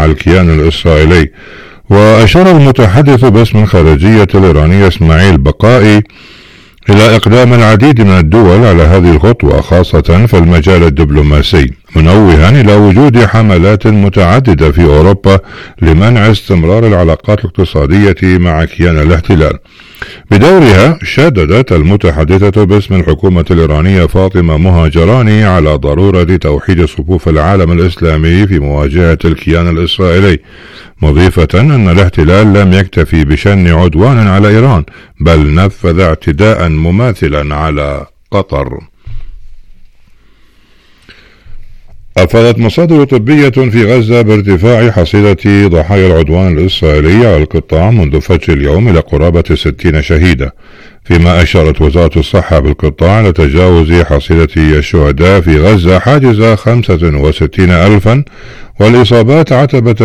مع الكيان الإسرائيلي. وأشار المتحدث باسم الخارجية الإيرانية إسماعيل بقائي إلى إقدام العديد من الدول على هذه الخطوة خاصة في المجال الدبلوماسي، منوها إلى وجود حملات متعددة في أوروبا لمنع استمرار العلاقات الاقتصادية مع كيان الاحتلال. بدورها شددت المتحدثة باسم الحكومة الإيرانية فاطمة مهاجراني على ضرورة توحيد صفوف العالم الإسلامي في مواجهة الكيان الإسرائيلي، مضيفة أن الاحتلال لم يكتفي بشن عدوان على إيران بل نفذ اعتداء مماثلا على قطر. أفادت مصادر طبية في غزة بارتفاع حصيلة ضحايا العدوان الإسرائيلي على القطاع منذ فجر اليوم إلى قرابة 60 شهيدا، فيما أشارت وزارة الصحة بالقطاع لتجاوز حصيلة الشهداء في غزة حاجز 65,000 والإصابات عتبة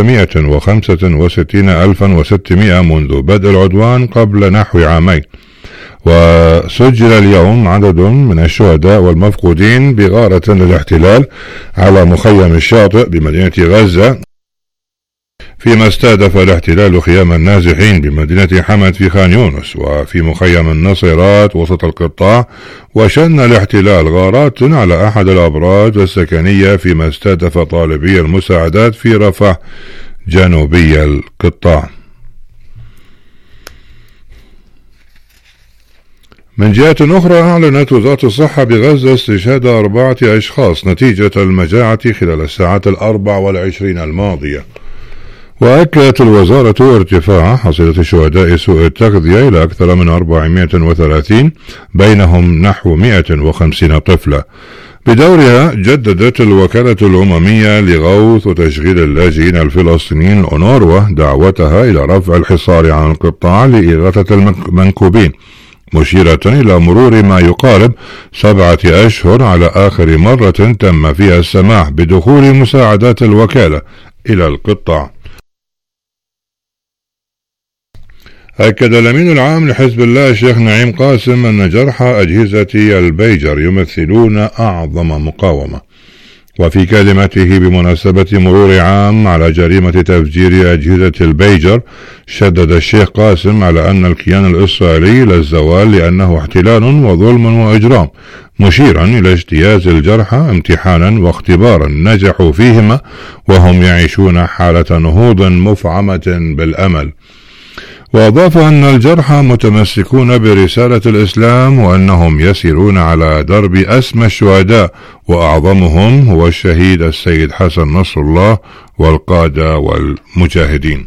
165,600 منذ بدء العدوان قبل نحو عامين. وسجل اليوم عدد من الشهداء والمفقودين بغارة للاحتلال على مخيم الشاطئ بمدينة غزة، فيما استهدف الاحتلال خيام النازحين بمدينة حمد في خان يونس وفي مخيم النصيرات وسط القطاع، وشن الاحتلال غارات على أحد الأبراج السكنية، فيما استهدف طالبي المساعدات في رفح جنوبي القطاع. من جهة أخرى، أعلنت وزارة الصحة بغزة استشهاد 4 أشخاص نتيجة المجاعة خلال الساعات 24 الماضية. وأكدت الوزارة ارتفاع حصيلة شهداء سوء التغذية إلى أكثر من 430 بينهم نحو 150 طفلا. بدورها جددت الوكالة الأممية لغوث وتشغيل اللاجئين الفلسطينيين الأونروا دعوتها إلى رفع الحصار عن القطاع لإغاثة المنكوبين، مشيرة إلى مرور ما يقارب 7 أشهر على آخر مرة تم فيها السماح بدخول مساعدات الوكالة إلى القطاع. أكد الأمين العام لحزب الله الشيخ نعيم قاسم أن جرحى أجهزة البيجر يمثلون أعظم مقاومة. وفي كلمته بمناسبة مرور عام على جريمة تفجير أجهزة البيجر، شدد الشيخ قاسم على أن الكيان الإسرائيلي للزوال لأنه احتلال وظلم وإجرام، مشيرا إلى اجتياز الجرحى امتحانا واختبارا نجحوا فيهما وهم يعيشون حالة نهوض مفعمة بالأمل. وأضاف أن الجرحى متمسكون برسالة الإسلام وأنهم يسيرون على درب أسمى الشهداء، وأعظمهم هو الشهيد السيد حسن نصر الله والقادة والمجاهدين.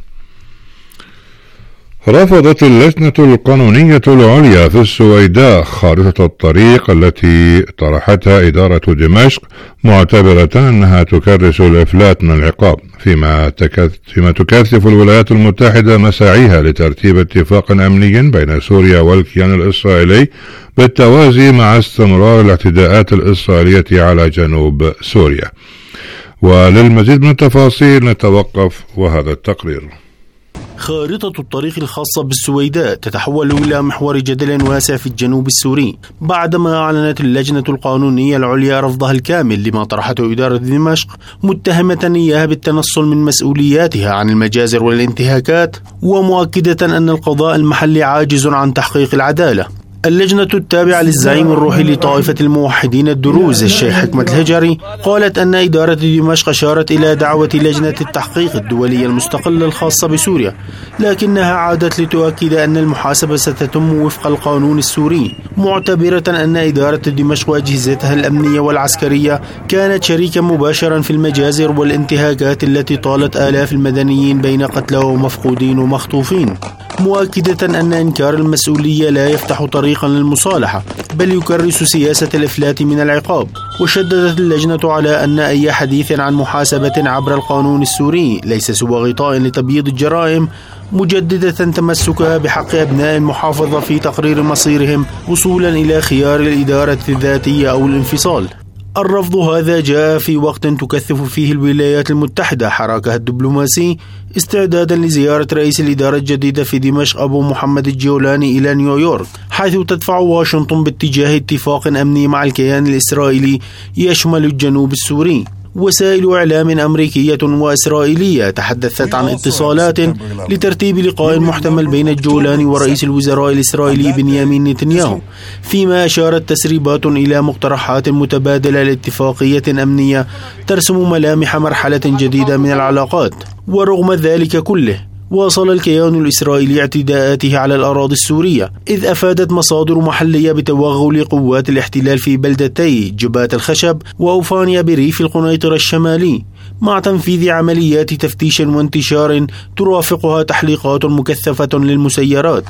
رفضت اللجنة القانونية العليا في السويداء خارطة الطريق التي طرحتها إدارة دمشق، معتبرة أنها تكرس الإفلات من العقاب، فيما تكثف الولايات المتحدة مساعيها لترتيب اتفاق أمني بين سوريا والكيان الإسرائيلي بالتوازي مع استمرار الاعتداءات الإسرائيلية على جنوب سوريا. وللمزيد من التفاصيل نتوقف وهذا التقرير. خارطة الطريق الخاصة بالسويداء تتحول إلى محور جدل واسع في الجنوب السوري، بعدما أعلنت اللجنة القانونية العليا رفضها الكامل لما طرحته إدارة دمشق، متهمة إياها بالتنصل من مسؤولياتها عن المجازر والانتهاكات، ومؤكدة أن القضاء المحلي عاجز عن تحقيق العدالة. اللجنة التابعة للزعيم الروحي لطائفة الموحدين الدروز الشيخ حكمة الهجري قالت أن إدارة دمشق أشارت إلى دعوة لجنة التحقيق الدولية المستقلة الخاصة بسوريا، لكنها عادت لتؤكد أن المحاسبة ستتم وفق القانون السوري، معتبرة أن إدارة دمشق وأجهزتها الأمنية والعسكرية كانت شريكا مباشرا في المجازر والانتهاكات التي طالت آلاف المدنيين بين قتلى ومفقودين ومخطوفين، مؤكدة أن إنكار المسؤولية لا يفتح طريقا للمصالحة بل يكرس سياسة الإفلات من العقاب. وشددت اللجنة على أن أي حديث عن محاسبة عبر القانون السوري ليس سوى غطاء لتبييض الجرائم، مجددة تمسكها بحق أبناء المحافظة في تقرير مصيرهم وصولا إلى خيار الإدارة الذاتية أو الانفصال. الرفض هذا جاء في وقت تكثف فيه الولايات المتحدة حراكها الدبلوماسي استعدادا لزيارة رئيس الإدارة الجديدة في دمشق أبو محمد الجولاني إلى نيويورك، حيث تدفع واشنطن باتجاه اتفاق أمني مع الكيان الإسرائيلي يشمل الجنوب السوري. وسائل إعلام أمريكية وإسرائيلية تحدثت عن اتصالات لترتيب لقاء محتمل بين الجولاني ورئيس الوزراء الإسرائيلي بنيامين نتنياهو، فيما أشارت تسريبات إلى مقترحات متبادلة لاتفاقية أمنية ترسم ملامح مرحلة جديدة من العلاقات. ورغم ذلك كله، واصل الكيان الإسرائيلي اعتداءاته على الأراضي السورية، إذ أفادت مصادر محلية بتوغل قوات الاحتلال في بلدتي جبات الخشب وأوفانيا بريف القنيطرة الشمالي، مع تنفيذ عمليات تفتيش وانتشار ترافقها تحليقات مكثفة للمسيرات.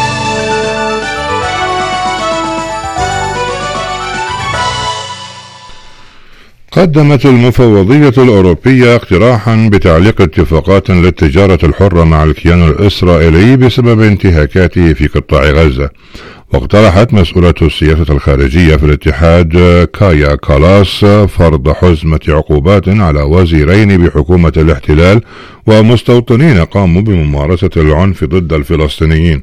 قدمت المفوضية الأوروبية اقتراحا بتعليق اتفاقات للتجارة الحرة مع الكيان الإسرائيلي بسبب انتهاكاته في قطاع غزة. واقترحت مسؤولة السياسة الخارجية في الاتحاد كايا كالاس فرض حزمة عقوبات على وزيرين بحكومة الاحتلال ومستوطنين قاموا بممارسة العنف ضد الفلسطينيين.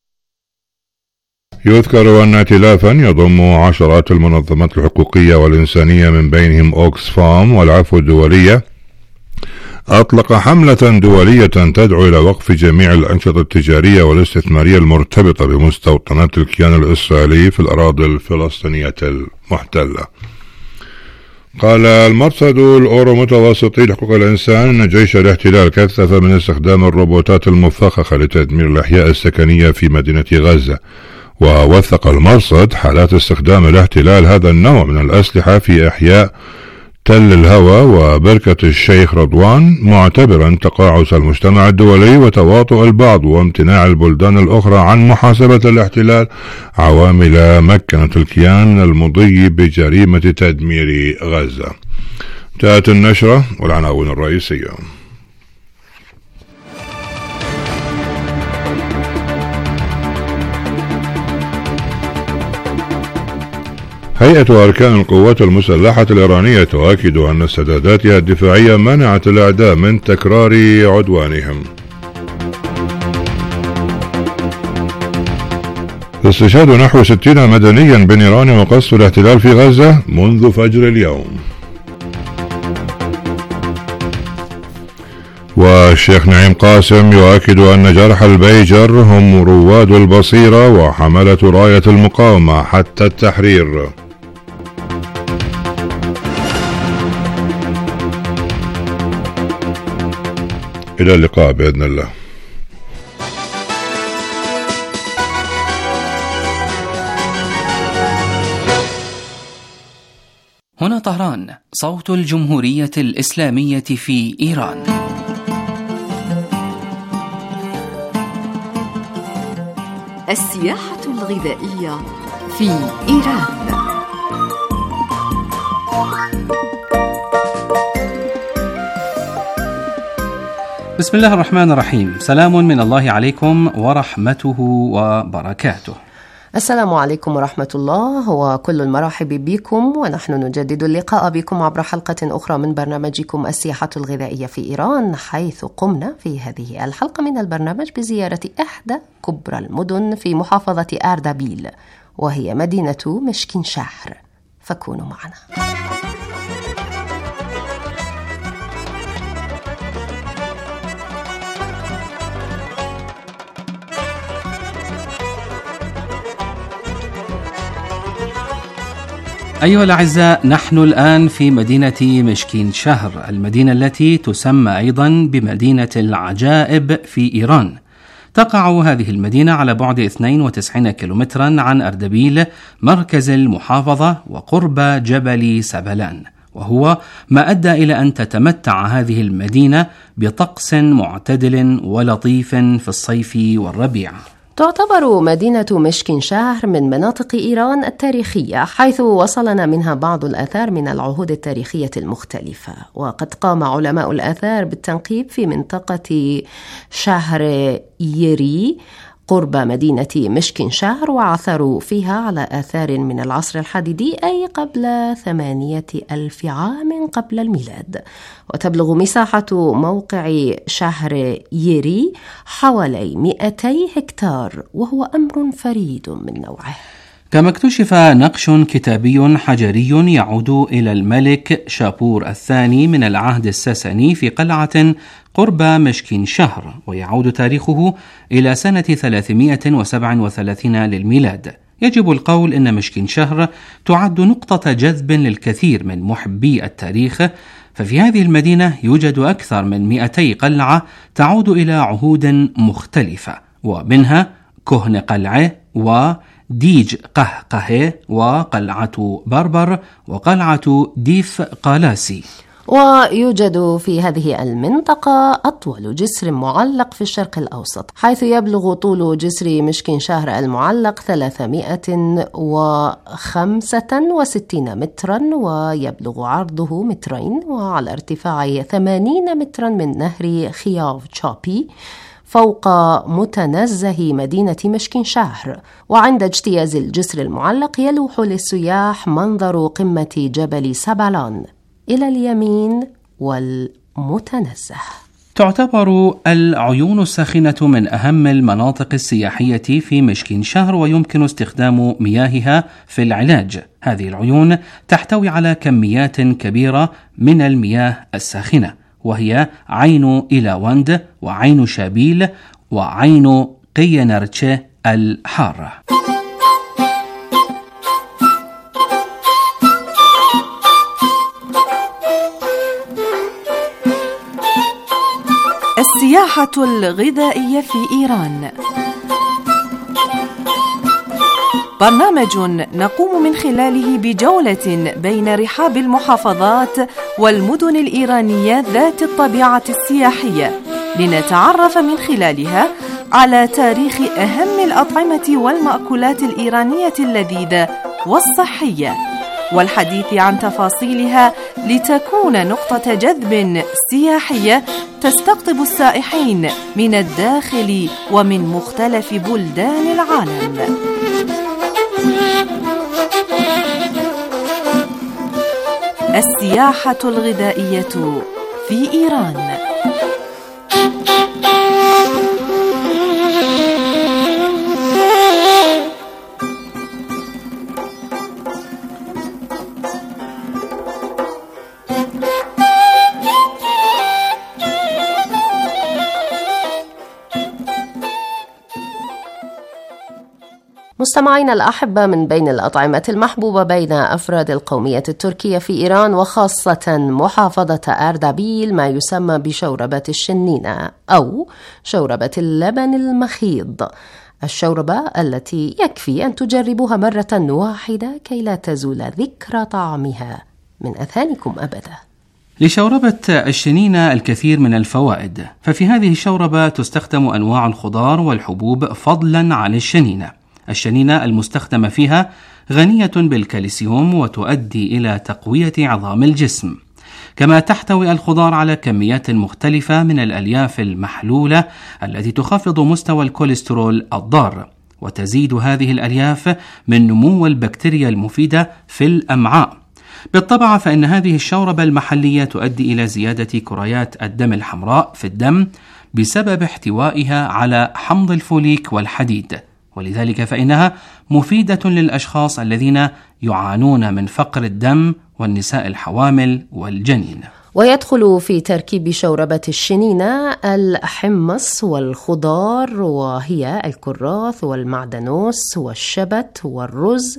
يذكر أن ائتلافا يضم عشرات المنظمات الحقوقية والإنسانية من بينهم أوكسفام والعفو الدولية أطلق حملة دولية تدعو إلى وقف جميع الأنشطة التجارية والاستثمارية المرتبطة بمستوطنات الكيان الإسرائيلي في الأراضي الفلسطينية المحتلة. قال المرصد الأورو متوسطي لحقوق الإنسان أن جيش الاحتلال كثف من استخدام الروبوتات المفخخة لتدمير الأحياء السكنية في مدينة غزة. ووثق المرصد حالات استخدام الاحتلال هذا النوع من الأسلحة في أحياء تل الهوى وبركة الشيخ رضوان، معتبرا تقاعس المجتمع الدولي وتواطؤ البعض وامتناع البلدان الأخرى عن محاسبة الاحتلال عوامل مكنت الكيان المضي بجريمة تدمير غزة. انتهت النشرة والعناوين الرئيسية. هيئة أركان القوات المسلحة الإيرانية تؤكد أن استعداداتها الدفاعية منعت الأعداء من تكرار عدوانهم. استشهاد نحو 60 مدنيا بنيران وقصف الاحتلال في غزة منذ فجر اليوم. والشيخ نعيم قاسم يؤكد أن جرح البيجر هم رواد البصيرة وحملة راية المقاومة حتى التحرير. إلى اللقاء بإذن الله. هنا طهران، صوت الجمهورية الإسلامية في إيران. السياحة الغذائية في إيران. بسم الله الرحمن الرحيم. سلام من الله عليكم ورحمته وبركاته. السلام عليكم ورحمة الله وكل المرحب بكم، ونحن نجدد اللقاء بكم عبر حلقة أخرى من برنامجكم السياحة الغذائية في إيران، حيث قمنا في هذه الحلقة من البرنامج بزيارة إحدى كبرى المدن في محافظة أردبيل، وهي مدينة مشكين شهر، فكونوا معنا. أيها الأعزاء، نحن الآن في مدينة مشكين شهر، المدينة التي تسمى أيضا بمدينة العجائب في إيران. تقع هذه المدينة على بعد 92 كيلومترا عن أردبيل مركز المحافظة وقرب جبل سبلان، وهو ما أدى إلى أن تتمتع هذه المدينة بطقس معتدل ولطيف في الصيف والربيع. تعتبر مدينة مشكين شهر من مناطق إيران التاريخية، حيث وصلنا منها بعض الآثار من العهود التاريخية المختلفة. وقد قام علماء الآثار بالتنقيب في منطقة شهر يري قرب مدينة مشكين شهر، وعثروا فيها على آثار من العصر الحديدي، أي قبل 8,000 عام قبل الميلاد. وتبلغ مساحة موقع شهر يري حوالي 200 هكتار، وهو أمر فريد من نوعه. كما اكتشف نقش كتابي حجري يعود إلى الملك شابور الثاني من العهد الساساني في قلعة قرب مشكين شهر، ويعود تاريخه إلى سنة 337 للميلاد. يجب القول إن مشكين شهر تعد نقطة جذب للكثير من محبي التاريخ، ففي هذه المدينة يوجد أكثر من 200 قلعة تعود إلى عهود مختلفة، ومنها كهن قلعة وديج قهقه وقلعة بربر وقلعة ديف قالاسي. ويوجد في هذه المنطقة أطول جسر معلق في الشرق الأوسط، حيث يبلغ طول جسر مشكين شهر المعلق 365 مترا، ويبلغ عرضه 2 مترين، وعلى ارتفاع 80 مترا من نهر خياف تشابي فوق متنزه مدينة مشكين شهر. وعند اجتياز الجسر المعلق يلوح للسياح منظر قمة جبل سبالان إلى اليمين والمتنزه. تعتبر العيون الساخنة من أهم المناطق السياحية في مشكين شهر، ويمكن استخدام مياهها في العلاج. هذه العيون تحتوي على كميات كبيرة من المياه الساخنة، وهي عين إيلاوند وعين شابيل وعين قينرتشة الحارة. السياحة الغذائية في إيران، برنامج نقوم من خلاله بجولة بين رحاب المحافظات والمدن الإيرانية ذات الطبيعة السياحية، لنتعرف من خلالها على تاريخ أهم الأطعمة والمأكولات الإيرانية اللذيذة والصحية، والحديث عن تفاصيلها لتكون نقطة جذب سياحية تستقطب السائحين من الداخل ومن مختلف بلدان العالم. السياحة الغذائية في إيران. مستمعينا الأحبة، من بين الأطعمة المحبوبة بين أفراد القومية التركية في إيران وخاصة محافظة أردبيل ما يسمى بشوربة الشنينة أو شوربة اللبن المخيض، الشوربة التي يكفي أن تجربوها مرة واحدة كي لا تزول ذكرى طعمها من أذهانكم أبدا. لشوربة الشنينة الكثير من الفوائد، ففي هذه الشوربة تستخدم أنواع الخضار والحبوب فضلا عن الشنينة. الشنينة المستخدمة فيها غنية بالكالسيوم وتؤدي إلى تقوية عظام الجسم، كما تحتوي الخضار على كميات مختلفة من الألياف المحلولة التي تخفض مستوى الكوليسترول الضار، وتزيد هذه الألياف من نمو البكتيريا المفيدة في الأمعاء. بالطبع فإن هذه الشوربة المحلية تؤدي إلى زيادة كريات الدم الحمراء في الدم بسبب احتوائها على حمض الفوليك والحديد، ولذلك فإنها مفيدة للأشخاص الذين يعانون من فقر الدم والنساء الحوامل والجنين. ويدخل في تركيب شوربة الشنينة الحمص والخضار، وهي الكراث والمعدنوس والشبت والرز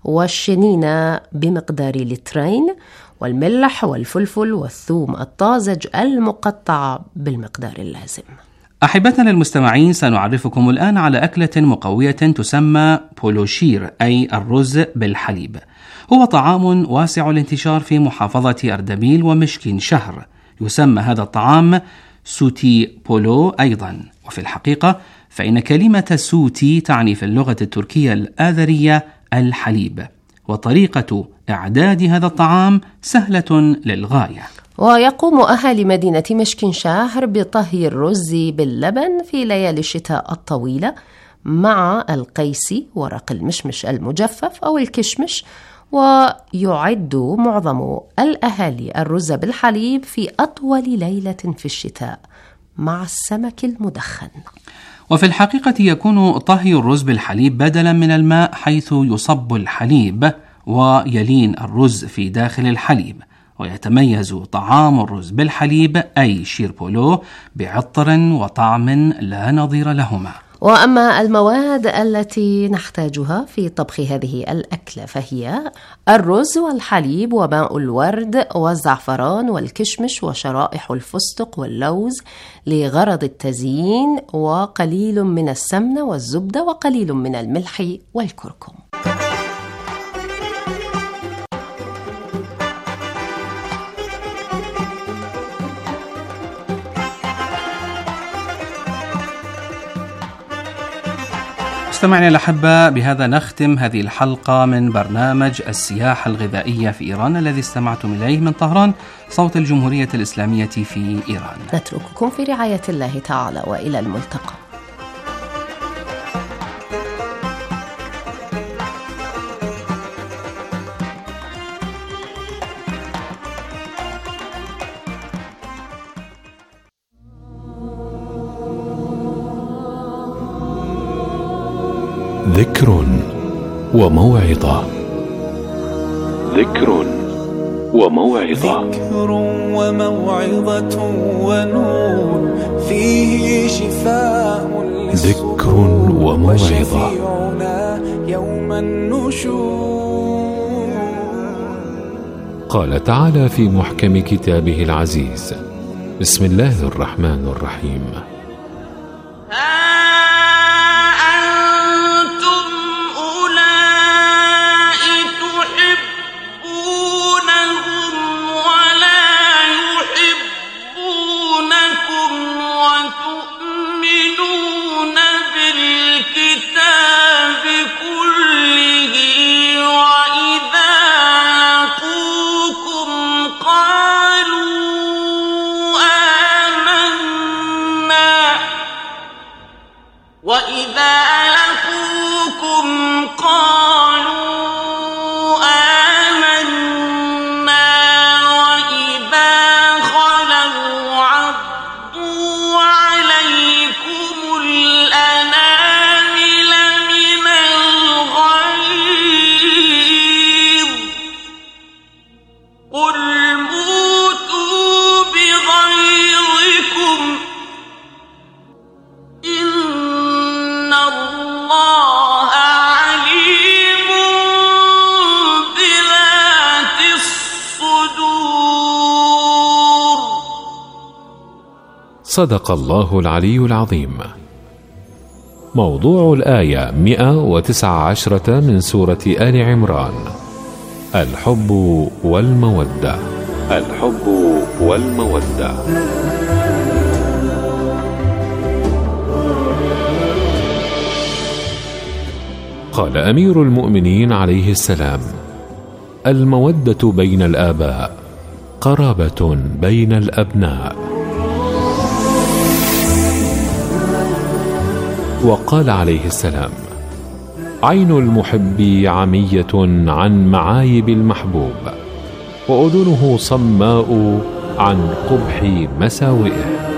والشنينة بمقدار 2 لترين، والملح والفلفل والثوم الطازج المقطع بالمقدار اللازم. أحبتنا المستمعين، سنعرفكم الآن على أكلة مقوية تسمى بولوشير، أي الرز بالحليب. هو طعام واسع الانتشار في محافظة أردبيل ومشكين شهر. يسمى هذا الطعام سوتي بولو أيضا، وفي الحقيقة فإن كلمة سوتي تعني في اللغة التركية الآذرية الحليب، وطريقة إعداد هذا الطعام سهلة للغاية. ويقوم أهالي مدينة مشكين شهر بطهي الرز باللبن في ليالي الشتاء الطويلة مع القيس، ورق المشمش المجفف أو الكشمش، ويعد معظم الأهالي الرز بالحليب في أطول ليلة في الشتاء مع السمك المدخن. وفي الحقيقة يكون طهي الرز بالحليب بدلا من الماء، حيث يصب الحليب ويلين الرز في داخل الحليب. ويتميز طعام الرز بالحليب أي شيربولو بعطر وطعم لا نظير لهما. وأما المواد التي نحتاجها في طبخ هذه الأكلة فهي الرز والحليب وماء الورد والزعفران والكشمش وشرائح الفستق واللوز لغرض التزيين، وقليل من السمنة والزبدة وقليل من الملح والكركم. مستمعينا الأحبة، بهذا نختم هذه الحلقة من برنامج السياحة الغذائية في إيران الذي استمعتم إليه من طهران، صوت الجمهورية الإسلامية في إيران. نترككم في رعاية الله تعالى وإلى الملتقى. ذكر وموعظة. ذكر وموعظة. ذكر وموعظة ونور فيه شفاء ذكر وموعظة يوم النشور. قال تعالى في محكم كتابه العزيز: بسم الله الرحمن الرحيم: وإذا لقوكم قالوا آمنا وإذا خلوا عضوا عليكم الأنامل من الغيظ قل موتوا بغيظكم إن الله عليم بذات الصدور. صدق الله العلي العظيم. موضوع الآية 119 من سورة آل عمران: الحب والمودة. الحب والمودة. قال أمير المؤمنين عليه السلام: المودة بين الآباء قرابة بين الأبناء. وقال عليه السلام: عين المحب عمية عن معايب المحبوب، وأذنه صماء عن قبح مساوئه.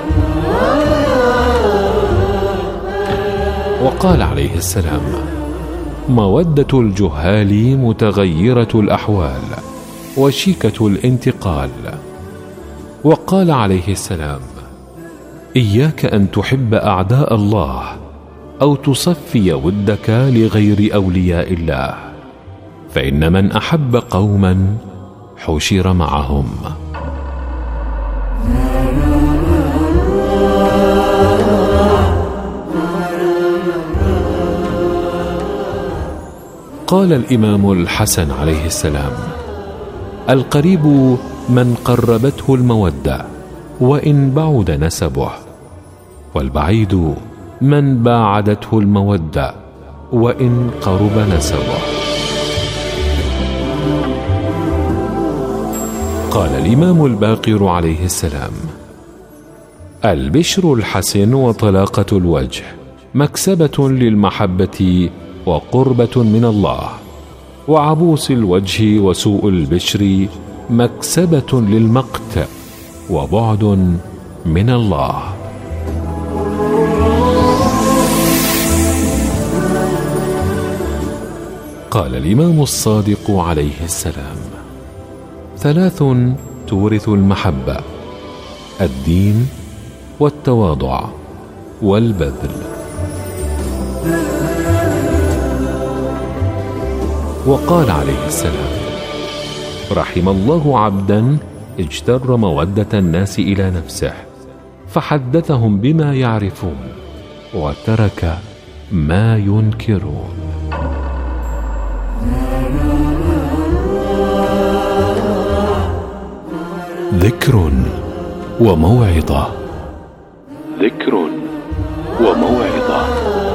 وقال عليه السلام: مودة الجهال متغيرة الأحوال وشيكة الانتقال. وقال عليه السلام: إياك أن تحب أعداء الله أو تصفي ودك لغير أولياء الله، فإن من أحب قوما حشر معهم. قال الإمام الحسن عليه السلام: القريب من قربته المودة وإن بعد نسبه، والبعيد من باعدته المودة وإن قرب نسبه. قال الإمام الباقر عليه السلام: البشر الحسن وطلاقة الوجه مكسبة للمحبة وقربة من الله، وعبوس الوجه وسوء البشر مكسبة للمقت وبعد من الله. قال الإمام الصادق عليه السلام: 3 تورث المحبة: الدين والتواضع والبذل. وقال عليه السلام: رحم الله عبدا اجتر مودة الناس إلى نفسه فحدثهم بما يعرفون وترك ما ينكرون. ذكر وموعظة. ذكر وموعظة.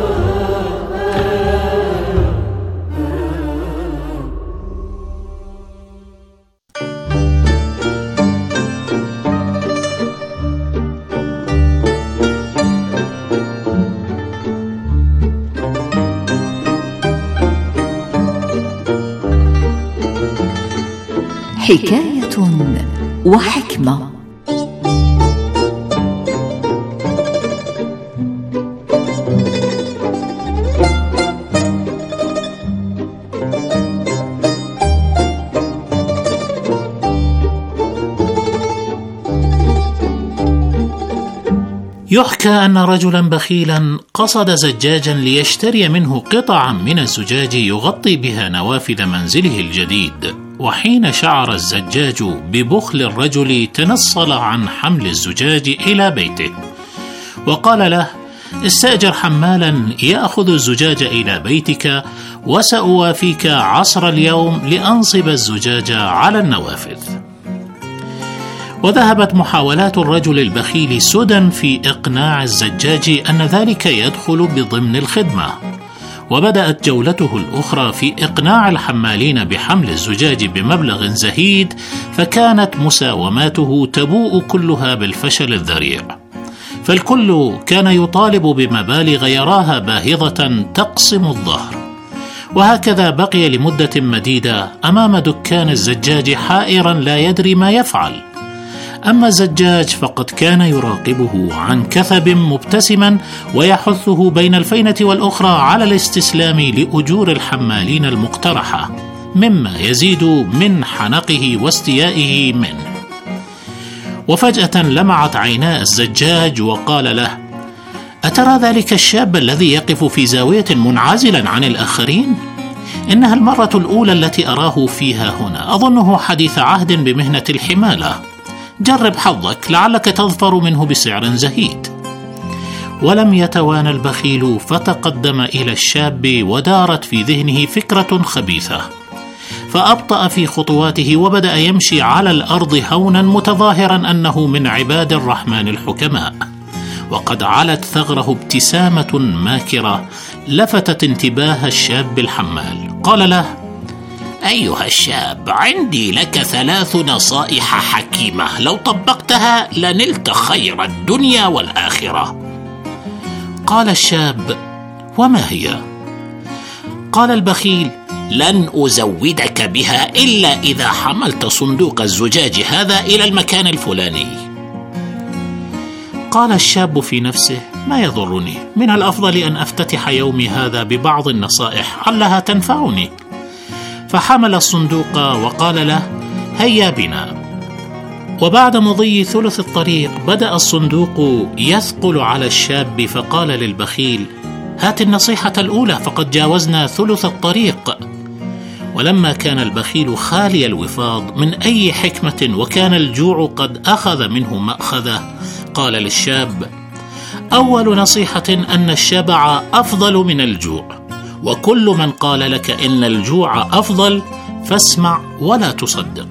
حكاية وحكمة. يحكى أن رجلا بخيلا قصد زجاجا ليشتري منه قطعا من الزجاج يغطي بها نوافذ منزله الجديد، وحين شعر الزجاج ببخل الرجل تنصل عن حمل الزجاج إلى بيته، وقال له: استأجر حمالا يأخذ الزجاج إلى بيتك وسأوافيك عصر اليوم لأنصب الزجاج على النوافذ. وذهبت محاولات الرجل البخيل سدى في إقناع الزجاج أن ذلك يدخل بضمن الخدمة، وبدأت جولته الأخرى في إقناع الحمالين بحمل الزجاج بمبلغ زهيد، فكانت مساوماته تبوء كلها بالفشل الذريع، فالكل كان يطالب بمبالغ يراها باهظة تقسم الظهر. وهكذا بقي لمدة مديدة أمام دكان الزجاج حائرا لا يدري ما يفعل. أما الزجاج فقد كان يراقبه عن كثب مبتسما ويحثه بين الفينة والأخرى على الاستسلام لأجور الحمالين المقترحة، مما يزيد من حنقه واستيائه منه. وفجأة لمعت عينا الزجاج وقال له: أترى ذلك الشاب الذي يقف في زاوية منعزلا عن الآخرين؟ إنها المرة الأولى التي أراه فيها هنا، أظنه حديث عهد بمهنة الحمالة. جرب حظك لعلك تظفر منه بسعر زهيد. ولم يتوانى البخيل فتقدم إلى الشاب، ودارت في ذهنه فكرة خبيثة، فأبطأ في خطواته وبدأ يمشي على الأرض هونا متظاهرا أنه من عباد الرحمن الحكماء. وقد علت ثغره ابتسامة ماكرة لفتت انتباه الشاب الحمال. قال له: أيها الشاب، عندي لك 3 نصائح حكيمة لو طبقتها لنلت خير الدنيا والآخرة. قال الشاب: وما هي؟ قال البخيل: لن أزودك بها إلا إذا حملت صندوق الزجاج هذا إلى المكان الفلاني. قال الشاب في نفسه: ما يضرني، من الأفضل أن أفتتح يومي هذا ببعض النصائح علها تنفعني. فحمل الصندوق وقال له: هيا بنا. وبعد مضي ثلث الطريق بدأ الصندوق يثقل على الشاب، فقال للبخيل: هات النصيحة الأولى، فقد جاوزنا ثلث الطريق. ولما كان البخيل خالي الوفاض من أي حكمة وكان الجوع قد أخذ منه مأخذه، قال للشاب: أول نصيحة أن الشبع أفضل من الجوع، وكل من قال لك إن الجوع أفضل فاسمع ولا تصدق.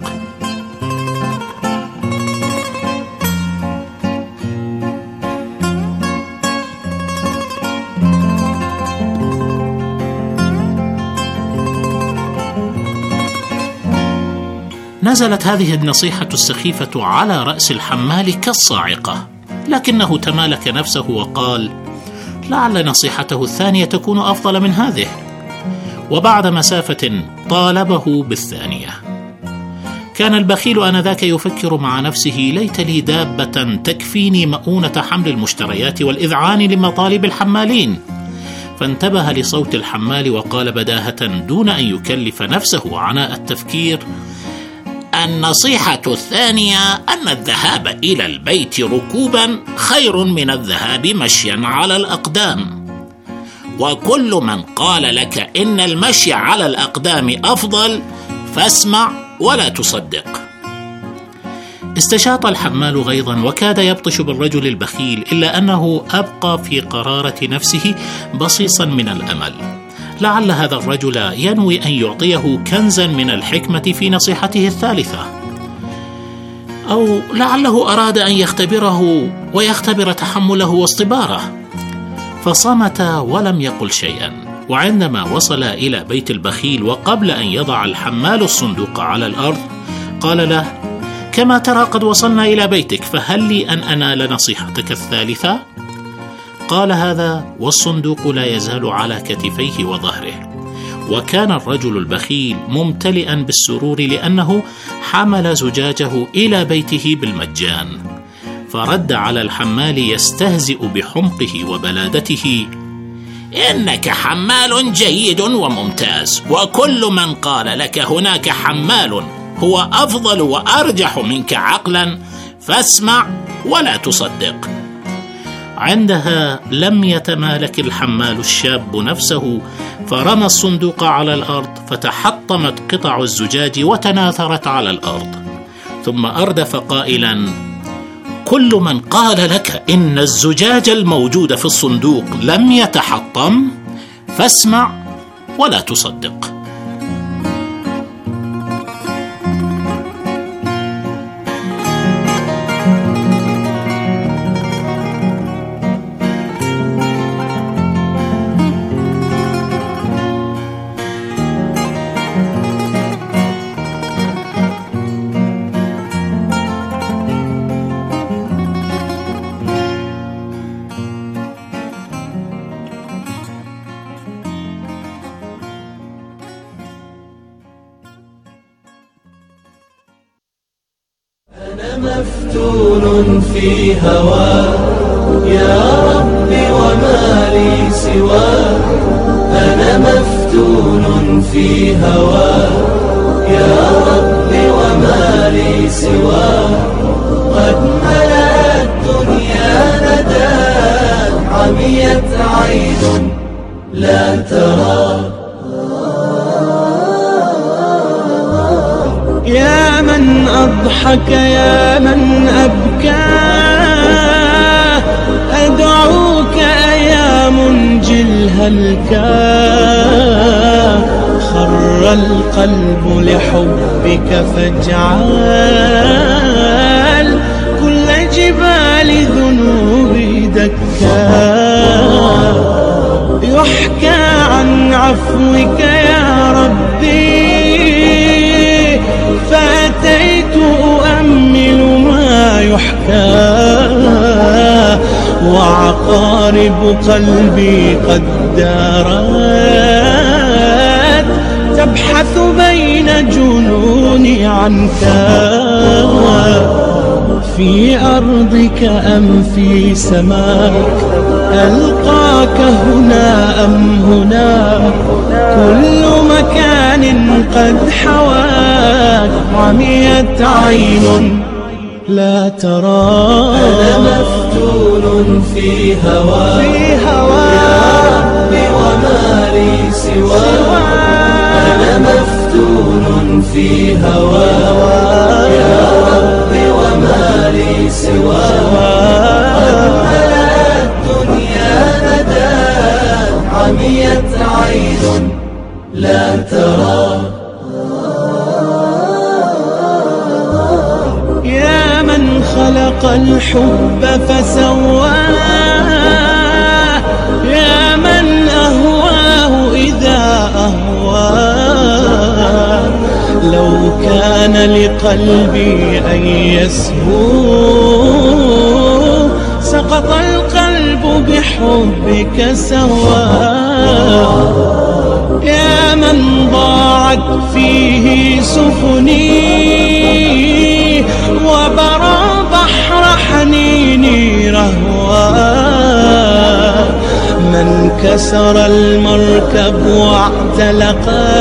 نزلت هذه النصيحة السخيفة على رأس الحمال كالصاعقة، لكنه تمالك نفسه وقال: لعل نصيحته الثانية تكون أفضل من هذه. وبعد مسافة طالبه بالثانية. كان البخيل آنذاك يفكر مع نفسه: ليت لي دابة تكفيني مؤونة حمل المشتريات والإذعان لمطالب الحمالين. فانتبه لصوت الحمال وقال بداهة دون أن يكلف نفسه عناء التفكير: النصيحة الثانية أن الذهاب إلى البيت ركوبا خير من الذهاب مشيا على الأقدام، وكل من قال لك إن المشي على الأقدام أفضل فاسمع ولا تصدق. استشاط الحمال غيظا وكاد يبطش بالرجل البخيل، إلا أنه أبقى في قرارة نفسه بصيصا من الأمل. لعل هذا الرجل ينوي أن يعطيه كنزا من الحكمة في نصيحته الثالثة، أو لعله أراد أن يختبره ويختبر تحمله واصطباره. فصمت ولم يقل شيئا. وعندما وصل إلى بيت البخيل وقبل أن يضع الحمال الصندوق على الأرض قال له: كما ترى قد وصلنا إلى بيتك، فهل لي أن أنال نصيحتك الثالثة؟ قال هذا والصندوق لا يزال على كتفيه وظهره. وكان الرجل البخيل ممتلئا بالسرور لأنه حمل زجاجه إلى بيته بالمجان. فرد على الحمال يستهزئ بحمقه وبلادته: إنك حمال جيد وممتاز، وكل من قال لك هناك حمال هو أفضل وأرجح منك عقلا فاسمع ولا تصدق. عندها لم يتمالك الحمال الشاب نفسه، فرمى الصندوق على الأرض فتحطمت قطع الزجاج وتناثرت على الأرض، ثم أردف قائلا: كل من قال لك إن الزجاج الموجود في الصندوق لم يتحطم فاسمع ولا تصدق. مفتون في هواك يا ربي وما لي سواك، أنا مفتون في هواك يا ربي وما لي سواك، قد ملأت الدنيا ندى عميت عين لا ترى. يا من أضحك يا من أبكى أدعوك يا منجي الهلكى، خر القلب لحبك فاجعل كل جبال ذنوبي دكا، يحكى عن عفوك يا ربي فأتيت أؤمل ما يحكى، وعقارب قلبي قد دارت تبحث بين جنوني عنك، في أرضك أم في سماك، ألقاك هنا أم هناك، كل مكان قد حواك عميت عين لا ترى. أنا مفتون في هواك يا ربي وما لي سواك، أنا مفتون في هواك يا ربي وما لي سواك، قد ملأت الدنيا ندى عميت عين لا ترى. يا من خلق الحب فسواه، يا من أهواه إذا أهواه، لو كان لقلبي أن يسهو سقط القلب بحبك سواه، يا من ضاعت فيه سفني وبرى بحر حنيني رهوى. من كسر المركب واعتلق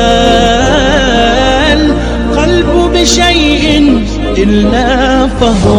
القلب بشيء إلا فهو.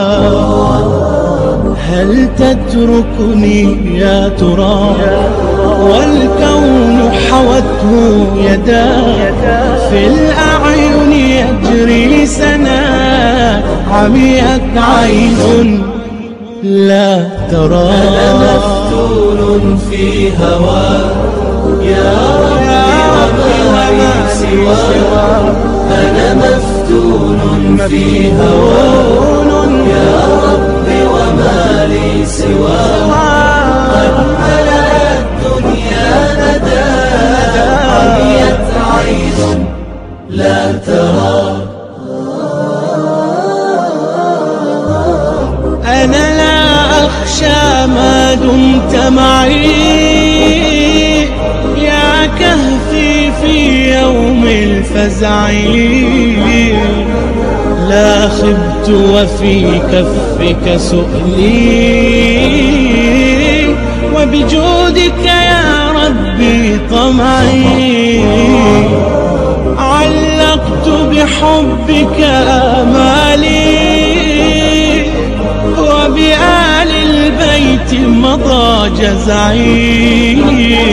هل تتركني يا ترى والكون حوته يدا، في الأعين يجري سنا عميت عين لا ترى. أنا مفتون في هواك يا ربي وما لي سواك. أنا مفتون في هواك يا ربي وما لي سواك. قد ملأت الدنيا ندى عميت عين لا ترى. أنا لا أخشى ما دمت معي يا كهفي في يوم الفزع. لا خبت وفي كفك سؤلي وبجودك يا ربي طمعي. علقت بحبك آمالي وبآل البيت مضى جزعي.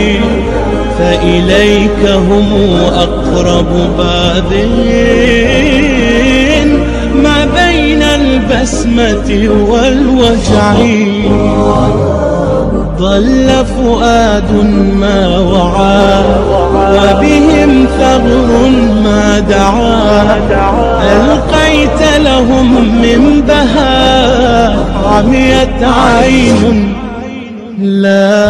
فإليك هم أقرب باب ما بين البسمة والوجع. ضل فؤاد ما وعى وبهم ثغر ما دعا. ألقيت لهم من بهاء عميت عين لا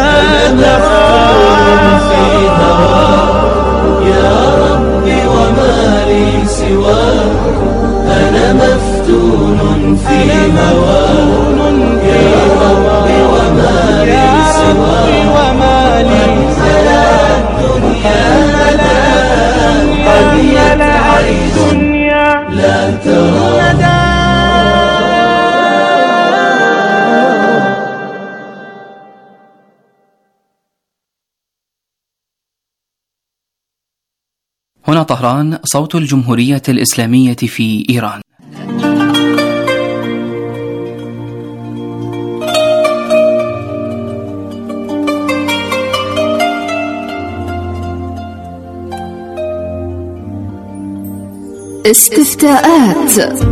ترى. في هواك يا ربي وما لي سواك. أنا مفتون في هواك يا ربي وما لي سواك. الدنيا عين لا ترى. هنا طهران، صوت الجمهورية الإسلامية في إيران. استفتاءات.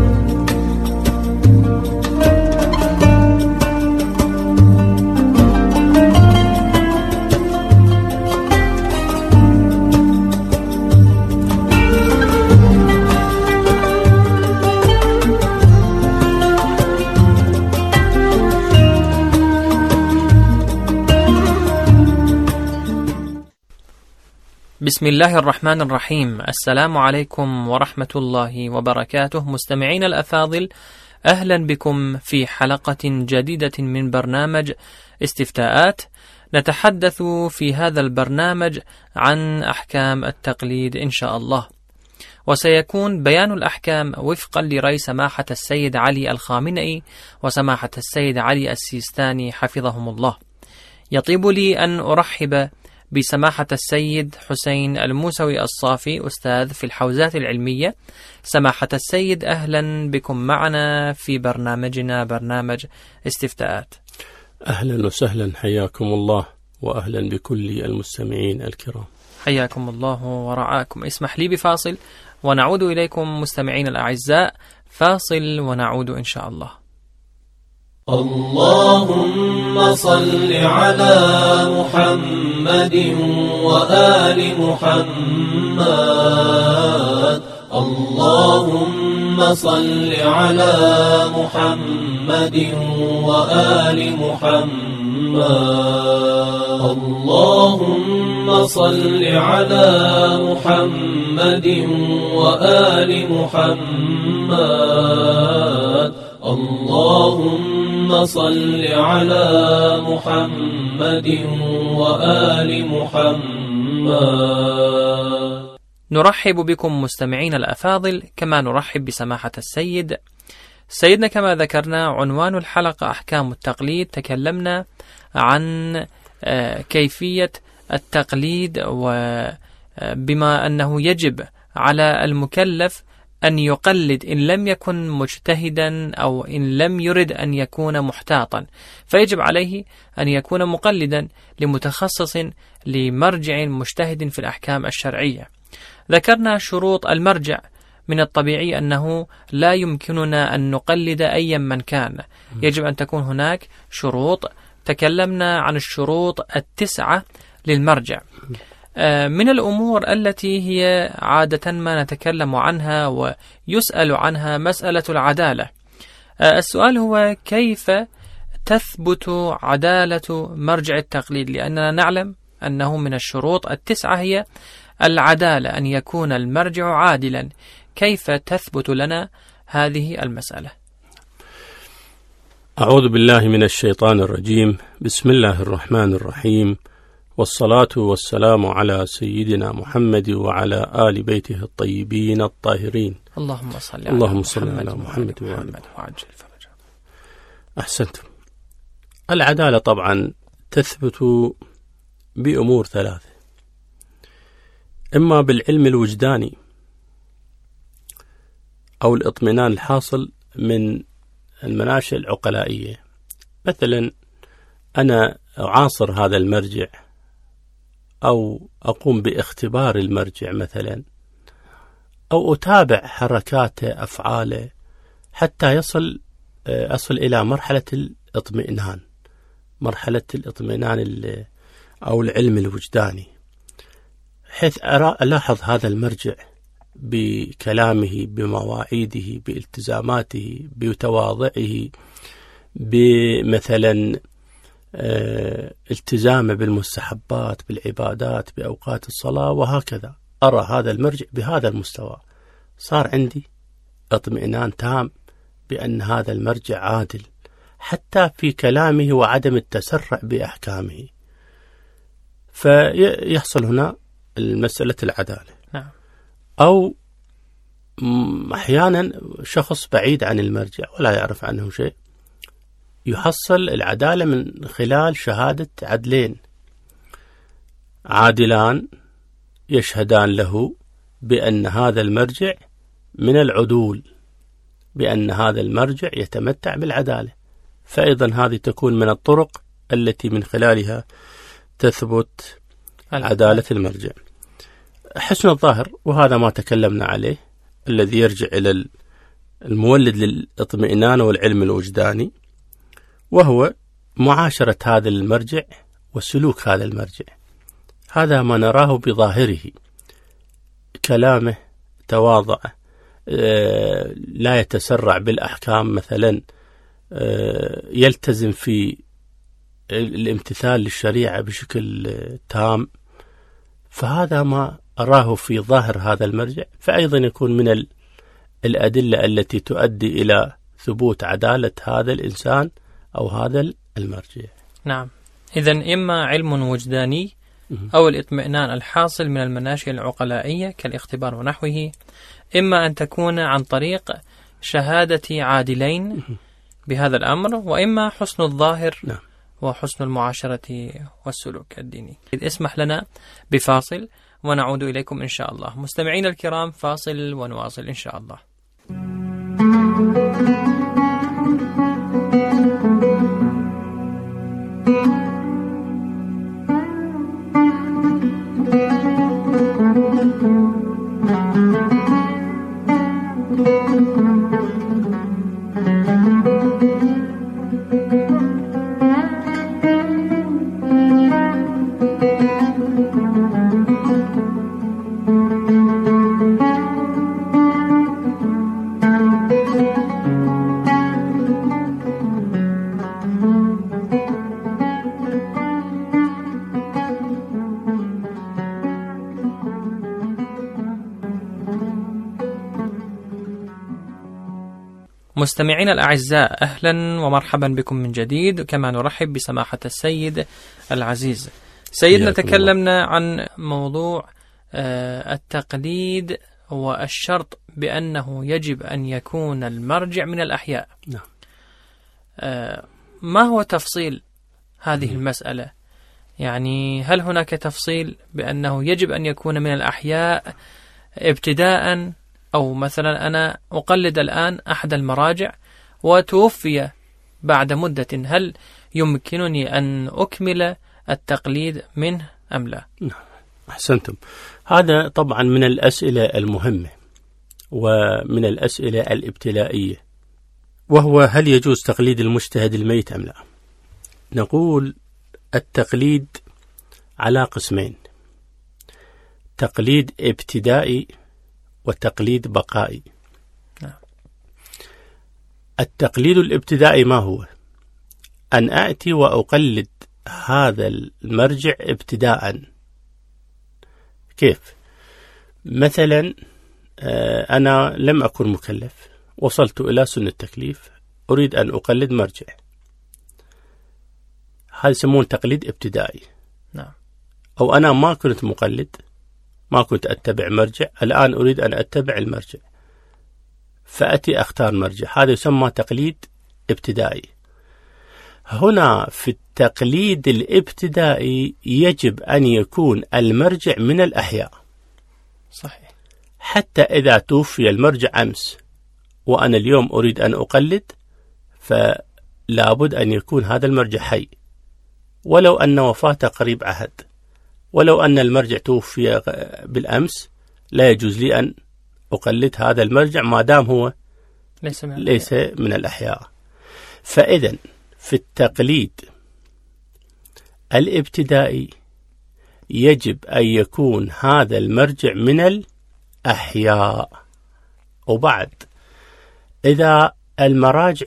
بسم الله الرحمن الرحيم. السلام عليكم ورحمة الله وبركاته. مستمعين الأفاضل، أهلا بكم في حلقة جديدة من برنامج استفتاءات. نتحدث في هذا البرنامج عن أحكام التقليد إن شاء الله، وسيكون بيان الأحكام وفقا لرأي سماحة السيد علي الخامنئي وسماحة السيد علي السيستاني حفظهم الله. يطيب لي أن أرحب بسماحة السيد حسين الموسوي الصافي، أستاذ في الحوزات العلمية. سماحة السيد، أهلا بكم معنا في برنامجنا برنامج استفتاءات. أهلا وسهلا، حياكم الله، وأهلا بكل المستمعين الكرام. حياكم الله ورعاكم. اسمح لي بفاصل ونعود إليكم مستمعين الأعزاء. فاصل ونعود إن شاء الله. اللهم صل على محمد وآل محمد. اللهم صل على محمد وآل محمد. اللهم صل على محمد وآل محمد. اللهم صل على محمد وآل محمد. نرحب بكم مستمعين الأفاضل، كما نرحب بسماحة السيد. سيدنا كما ذكرنا عنوان الحلقة أحكام التقليد. تكلمنا عن كيفية التقليد، وبما أنه يجب على المكلف أن يقلد إن لم يكن مجتهدا أو إن لم يرد أن يكون محتاطا، فيجب عليه أن يكون مقلدا لمتخصص لمرجع مجتهد في الأحكام الشرعية. ذكرنا شروط المرجع. من الطبيعي أنه لا يمكننا أن نقلد أي من كان، يجب أن تكون هناك شروط. تكلمنا عن الشروط 9 للمرجع. من الأمور التي هي عادة ما نتكلم عنها ويسأل عنها مسألة العدالة. السؤال هو كيف تثبت عدالة مرجع التقليد، لأننا نعلم أنه من الشروط 9 هي العدالة، أن يكون المرجع عادلا. كيف تثبت لنا هذه المسألة؟ أعوذ بالله من الشيطان الرجيم. بسم الله الرحمن الرحيم، والصلاة والسلام على سيدنا محمد وعلى آل بيته الطيبين الطاهرين. اللهم صل على محمد وعلى وعجل فرجه. أحسنتم. العدالة طبعا تثبت بأمور 3: إما بالعلم الوجداني أو الإطمئنان الحاصل من المناشئ العقلائية. مثلا أنا أعاصر هذا المرجع أو أقوم باختبار المرجع مثلا، أو أتابع حركاته أفعاله حتى أصل إلى مرحلة الإطمئنان، أو العلم الوجداني، حيث ألاحظ هذا المرجع بكلامه، بمواعيده، بالتزاماته، بتواضعه، بمثلا التزامه بالمستحبات، بالعبادات، بأوقات الصلاة، وهكذا. أرى هذا المرجع بهذا المستوى، صار عندي اطمئنان تام بأن هذا المرجع عادل، حتى في كلامه وعدم التسرع بأحكامه. فيحصل هنا المسألة العدالة. نعم. أو أحيانا شخص بعيد عن المرجع ولا يعرف عنه شيء، يحصل العدالة من خلال شهادة عدلين عادلان يشهدان له بأن هذا المرجع من العدول، بأن هذا المرجع يتمتع بالعدالة. فأيضا هذه تكون من الطرق التي من خلالها تثبت عدالة المرجع. حسن الظاهر، وهذا ما تكلمنا عليه، الذي يرجع إلى المولد للإطمئنان والعلم الوجداني، وهو معاشرة هذا المرجع وسلوك هذا المرجع. هذا ما نراه بظاهره، كلامه، تواضعه، لا يتسرع بالأحكام مثلا، يلتزم في الامتثال للشريعة بشكل تام. فهذا ما أراه في ظاهر هذا المرجع، فأيضا يكون من الأدلة التي تؤدي إلى ثبوت عدالة هذا الإنسان أو هذا المرجع. نعم. إذن إما علم وجداني أو الإطمئنان الحاصل من المناشئ العقلائية كالاختبار ونحوه، إما أن تكون عن طريق شهادة عادلين بهذا الأمر، وإما حسن الظاهر وحسن المعاشرة والسلوك الديني. اسمح لنا بفاصل ونعود إليكم إن شاء الله. مستمعين الكرام، فاصل ونواصل إن شاء الله. مستمعين الأعزاء، أهلا ومرحبا بكم من جديد، كما نرحب بسماحة السيد العزيز. سيدنا تكلمنا عن موضوع التقليد والشرط بأنه يجب أن يكون المرجع من الأحياء. نعم. ما هو تفصيل هذه المسألة؟ يعني هل هناك تفصيل بأنه يجب أن يكون من الأحياء ابتداء، أو مثلا أنا أقلد الآن أحد المراجع وتوفي بعد مدة، هل يمكنني أن أكمل التقليد منه أم لا؟ أحسنتم. هذا طبعا من الأسئلة المهمة ومن الأسئلة الابتلائية، وهو هل يجوز تقليد المجتهد الميت أم لا؟ نقول التقليد على قسمين: تقليد ابتدائي وتقليد بقائي. التقليد الابتدائي ما هو؟ أن أأتي وأقلد هذا المرجع ابتداء. كيف؟ مثلا أنا لم أكن مكلف، وصلت إلى سن التكليف، أريد أن أقلد مرجع، هذا يسمون تقليد ابتدائي. نعم. أو أنا ما كنت مقلد، ما كنت أتبع مرجع، الآن أريد أن أتبع المرجع، فأتي أختار مرجع، هذا يسمى تقليد ابتدائي. هنا في التقليد الابتدائي يجب أن يكون المرجع من الأحياء. صحيح. حتى إذا توفي المرجع أمس وأنا اليوم أريد أن أقلد، فلابد أن يكون هذا المرجع حي، ولو أن وفاته قريب عهد، ولو أن المرجع توفي بالأمس، لا يجوز لي أن أقلد هذا المرجع ما دام هو ليس من الأحياء. فإذا في التقليد الابتدائي يجب أن يكون هذا المرجع من الأحياء. وبعد إذا المراجع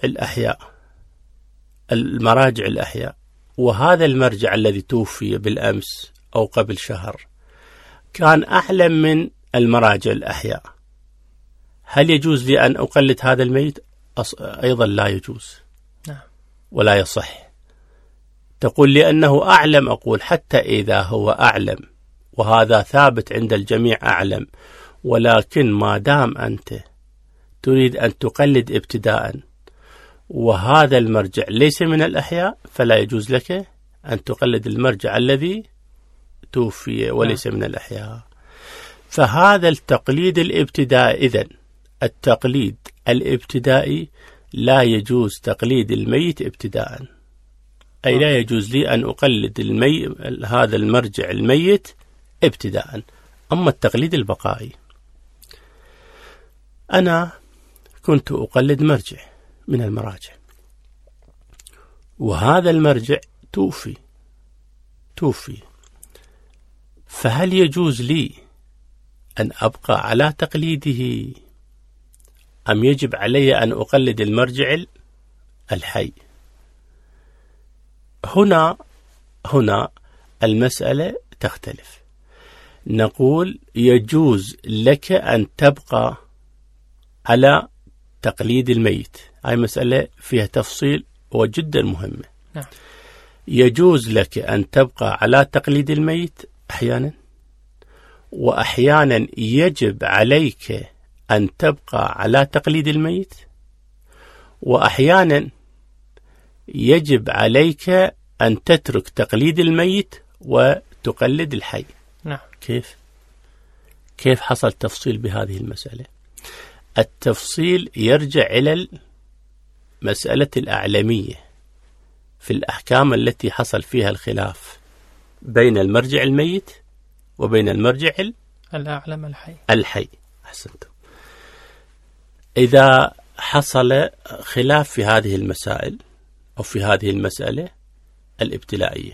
الأحياء وهذا المرجع الذي توفي بالأمس أو قبل شهر كان أعلم من المراجع الأحياء، هل يجوز لي أن أقلد هذا الميت؟ أيضا لا يجوز. نعم. ولا يصح. تقول لأنه أعلم، أقول حتى إذا هو أعلم، وهذا ثابت عند الجميع أعلم، ولكن ما دام أنت تريد أن تقلد ابتداء وهذا المرجع ليس من الأحياء، فلا يجوز لك أن تقلد المرجع الذي توفي وليس من الأحياء. فهذا التقليد الابتدائي، إذن التقليد الابتدائي لا يجوز تقليد الميت ابتداء، أي لا يجوز لي أن أقلد هذا المرجع الميت ابتداء. أما التقليد البقائي، أنا كنت أقلد مرجع من المراجع، وهذا المرجع توفي، فهل يجوز لي أن أبقى على تقليده أم يجب علي أن أقلد المرجع الحي؟ هنا المسألة تختلف. نقول يجوز لك أن تبقى على تقليد الميت، هاي مسألة فيها تفصيل وجدا مهمة. نعم. يجوز لك أن تبقى على تقليد الميت أحيانا، وأحيانا يجب عليك أن تبقى على تقليد الميت، وأحيانا يجب عليك أن تترك تقليد الميت وتقلد الحي. نعم. كيف حصل تفصيل بهذه المسألة؟ التفصيل يرجع إلى مسألة الأعلمية في الأحكام التي حصل فيها الخلاف بين المرجع الميت وبين المرجع الأعلم الحي. أحسنتم. إذا حصل خلاف في هذه المسائل أو في هذه المسألة الابتلائية،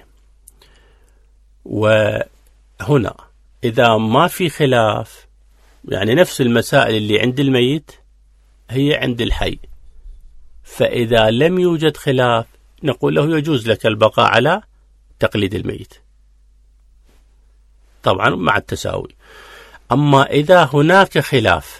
وهنا إذا ما في خلاف، يعني نفس المسائل اللي عند الميت هي عند الحي، فإذا لم يوجد خلاف نقول له يجوز لك البقاء على تقليد الميت، طبعا مع التساوي. أما إذا هناك خلاف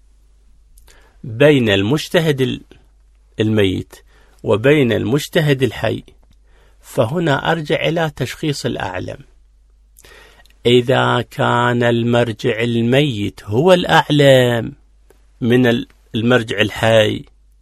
بين المجتهد الميت وبين المجتهد الحي، فهنا أرجع إلى تشخيص الأعلم. إذا كان المرجع الميت هو الأعلم من المرجع الحي،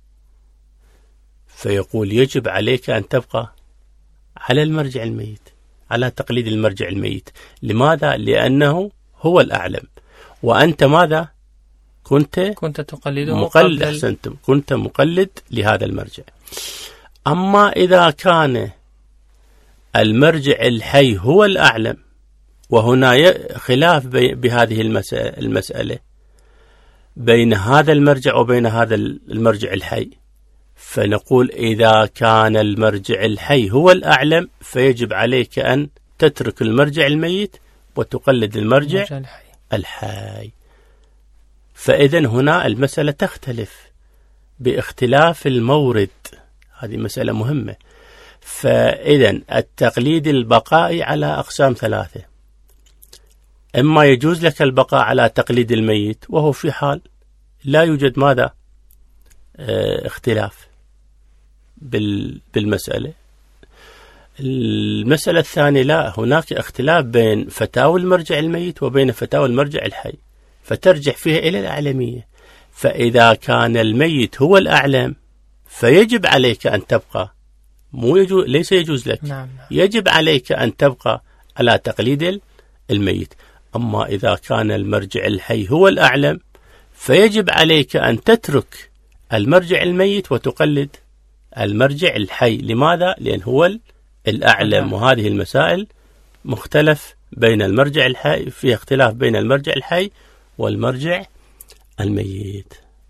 فيقول يجب عليك أن تبقى على المرجع الميت، على تقليد المرجع الميت. لماذا؟ لأنه هو الأعلم، وأنت ماذا؟ كنت تقلده مقلد. أحسنتم، كنت مقلد لهذا المرجع. أما إذا كان المرجع الحي هو الأعلم، وهنا خلاف بهذه المسألة بين هذا المرجع وبين هذا المرجع الحي، فنقول إذا كان المرجع الحي هو الأعلم فيجب عليك أن تترك المرجع الميت وتقلد المرجع الحي. فإذن هنا المسألة تختلف باختلاف المورد، هذه مسألة مهمة. فإذن التقليد البقائي على أقسام ثلاثة: إما يجوز لك البقاء على تقليد الميت وهو في حال لا يوجد ماذا؟ اختلاف بالمسألة. المسألة الثانية لا، هناك اختلاف بين فتاوى المرجع الميت وبين فتاوى المرجع الحي، فترجع فيها إلى الأعلمية. فإذا كان الميت هو الأعلم فيجب عليك أن تبقى، ليس يجوز لك، نعم. يجب عليك أن تبقى على تقليد الميت. أما إذا كان المرجع الحي هو الأعلم فيجب عليك أن تترك المرجع الميت وتقلد المرجع الحي. لماذا؟ لأن هو الأعلم. وهذه المسائل مختلف بين المرجع الحي، فيها اختلاف بين المرجع الحي والمرجع الميت.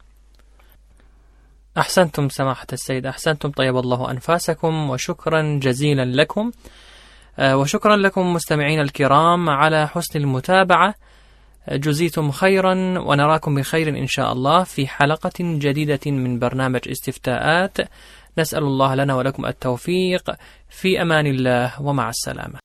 أحسنتم سماحة السيد، أحسنتم، طيب الله أنفاسكم، وشكرا جزيلا لكم. وشكرا لكم مستمعين الكرام على حسن المتابعة، جزيتم خيرا، ونراكم بخير إن شاء الله في حلقة جديدة من برنامج استفتاءات. نسأل الله لنا ولكم التوفيق، في أمان الله، ومع السلامة.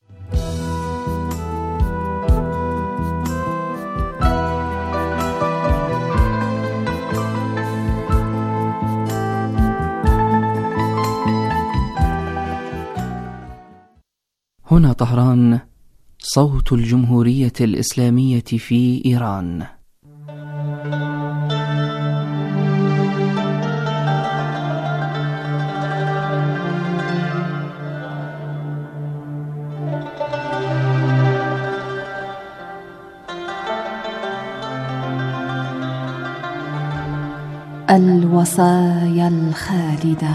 هنا طهران، صوت الجمهورية الإسلامية في إيران. الوصايا الخالدة.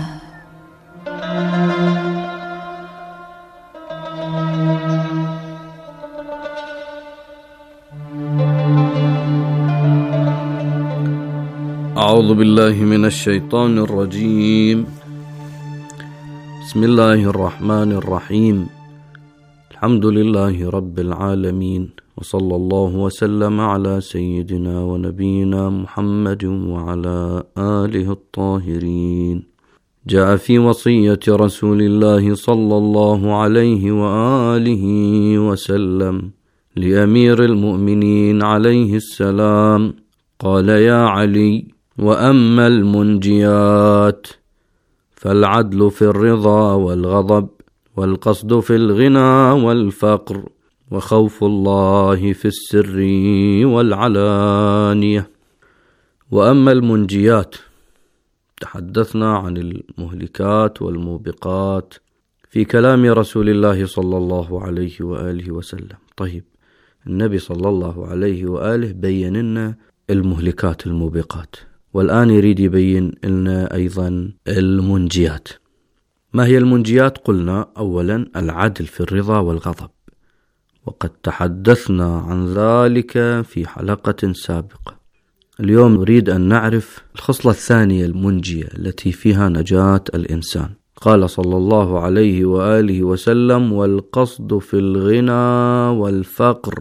أعوذ بالله من الشيطان الرجيم. بسم الله الرحمن الرحيم. الحمد لله رب العالمين، وصلى الله وسلم على سيدنا ونبينا محمد وعلى آله الطاهرين. جاء في وصية رسول الله صلى الله عليه وآله وسلم لأمير المؤمنين عليه السلام، قال: يا علي، وأما المنجيات فالعدل في الرضا والغضب، والقصد في الغنى والفقر، وخوف الله في السر والعلانية. وأما المنجيات، تحدثنا عن المهلكات والموبقات في كلام رسول الله صلى الله عليه وآله وسلم. طيب، النبي صلى الله عليه وآله بين لنا المهلكات الموبقات، والآن يريد يبين لنا أيضا المنجيات. ما هي المنجيات؟ قلنا أولا العدل في الرضا والغضب، وقد تحدثنا عن ذلك في حلقة سابقة. اليوم نريد أن نعرف الخصلة الثانية المنجية التي فيها نجاة الإنسان. قال صلى الله عليه وآله وسلم: والقصد في الغنى والفقر.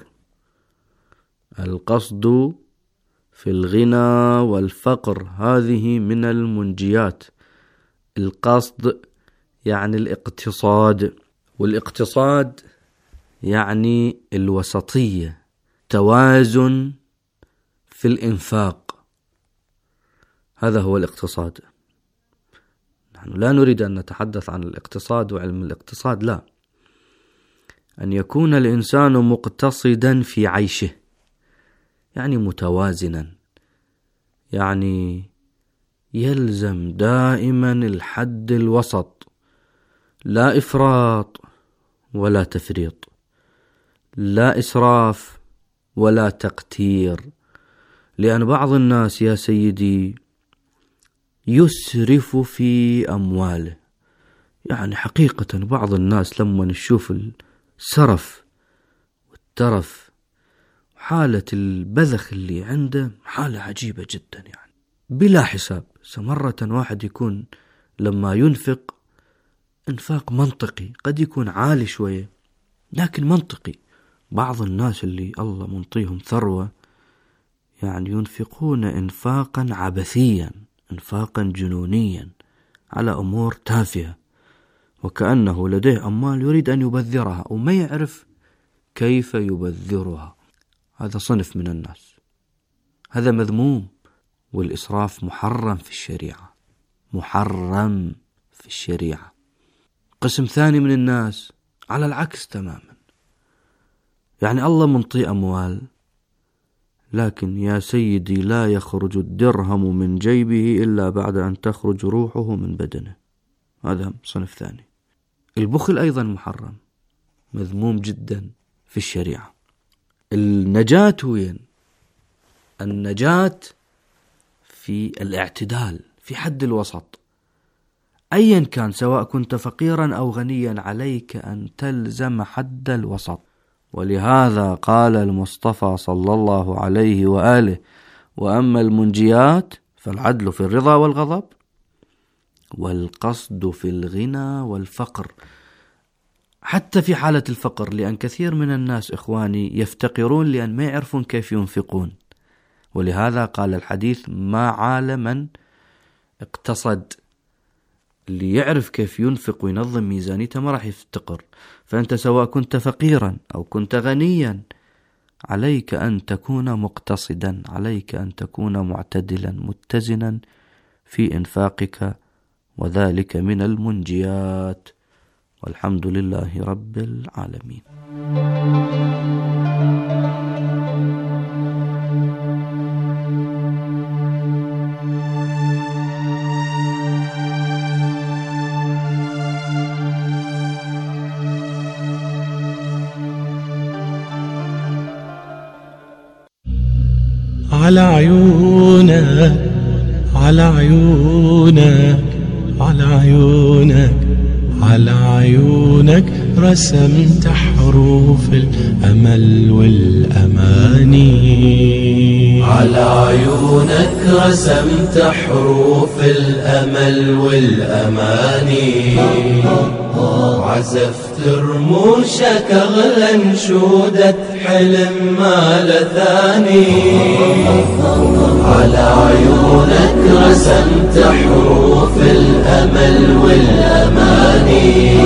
القصد في الغنى والفقر هذه من المنجيات. القصد يعني الاقتصاد، والاقتصاد يعني الوسطية، توازن في الإنفاق، هذا هو الاقتصاد. نحن لا نريد أن نتحدث عن الاقتصاد وعلم الاقتصاد، لا، أن يكون الإنسان مقتصدا في عيشه، يعني متوازنا، يعني يلزم دائما الحد الوسط، لا إفراط ولا تفريط، لا إسراف ولا تقتير. لأن بعض الناس يا سيدي يسرف في أمواله، يعني حقيقة بعض الناس لما نشوف السرف والترف حالة البذخ اللي عنده حالة عجيبة جدا، يعني بلا حساب. مرة واحد يكون لما ينفق انفاق منطقي، قد يكون عالي شوية لكن منطقي. بعض الناس اللي الله منطيهم ثروة يعني ينفقون انفاقا عبثيا، انفاقا جنونيا على أمور تافهة، وكأنه لديه أموال يريد أن يبذرها وما يعرف كيف يبذرها. هذا صنف من الناس، هذا مذموم. والإسراف محرم في الشريعة، محرم في الشريعة. قسم ثاني من الناس على العكس تماما، يعني الله منطي أموال لكن يا سيدي لا يخرج الدرهم من جيبه إلا بعد أن تخرج روحه من بدنه. هذا صنف ثاني. البخل أيضا محرم، مذموم جدا في الشريعة. النجاة وين؟ النجاة في الاعتدال، في حد الوسط أيا كان، سواء كنت فقيرا أو غنيا، عليك أن تلزم حد الوسط. ولهذا قال المصطفى صلى الله عليه وآله: وأما المنجيات فالعدل في الرضا والغضب، والقصد في الغنى والفقر. حتى في حالة الفقر، لأن كثير من الناس إخواني يفتقرون لأن ما يعرفون كيف ينفقون. ولهذا قال الحديث: ما عال من اقتصد. اللي يعرف كيف ينفق وينظم ميزانيته ما راح يفتقر. فأنت سواء كنت فقيرا أو كنت غنيا عليك أن تكون مقتصدا، عليك أن تكون معتدلا متزنا في إنفاقك، وذلك من المنجيات. والحمد لله رب العالمين. على عيونك، على عيونك، على عيونك، على عيونك رسمت حروف الأمل والأماني. على عيونك رسمت حروف الأمل والأماني، عزفت رموشك أغلى انشودة حلم ما لثاني. على عيونك رسمت حروف الأمل والأماني،